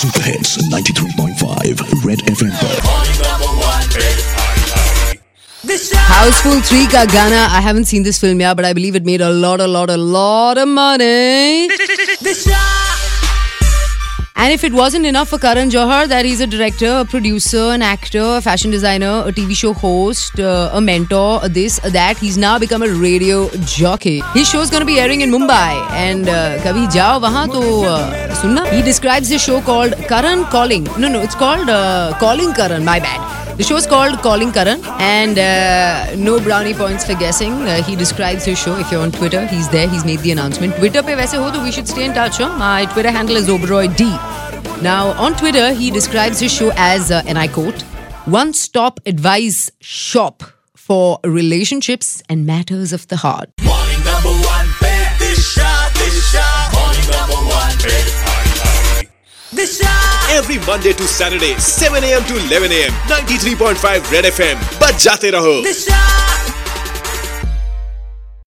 Super hits 93.5 red FM पर। Houseful 3 का गाना. I haven't seen this film yet, but I believe it made a lot of money. And if it wasn't enough for Karan Johar, that he's a director, a producer, an actor, a fashion designer, a TV show host, a mentor, a this, a that, he's now become a radio jockey. His show is going to be airing in Mumbai, and kabhi jao wahan to sunna. He describes his show called Karan Calling. No, it's called Calling Karan. My bad. The show is called Calling Karan, and no brownie points for guessing. He describes his show. If you're on Twitter, he's there. He's made the announcement. Twitter pe वैसे हो तो we should stay in touch. My Twitter handle is Oberoi D. Now on Twitter, he describes his show as, and I quote, "One-stop advice shop for relationships and matters of the heart." Morning number one, Disha. Morning number one, Disha. Every Monday to Saturday, 7 a.m. to 11 a.m. 93.5 Red FM. बजाते रहो.